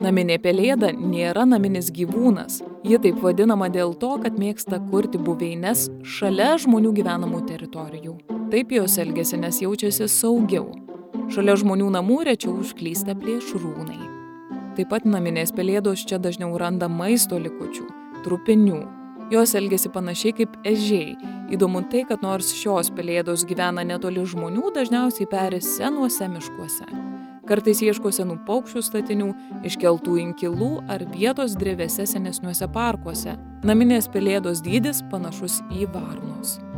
Naminė pelėda nėra naminis gyvūnas. Ji taip vadinama dėl to, kad mėgsta kurti buveines šalia žmonių gyvenamų teritorijų. Taip jos elgiasi, nes jaučiasi saugiau. Šalia žmonių namų rečiau užklysta plėšrūnai. Taip pat naminės pelėdos čia dažniau randa maisto likučių, trupinių. Jos elgiasi panašiai kaip ežiai. Įdomu tai, kad nors šios pelėdos gyvena netoli žmonių, dažniausiai peri senuose miškuose. Kartais ieško senų paukščių statinių, iškeltų inkilų ar vietos drevėse senesniuose parkuose. Naminės pelėdos dydis panašus į varnos.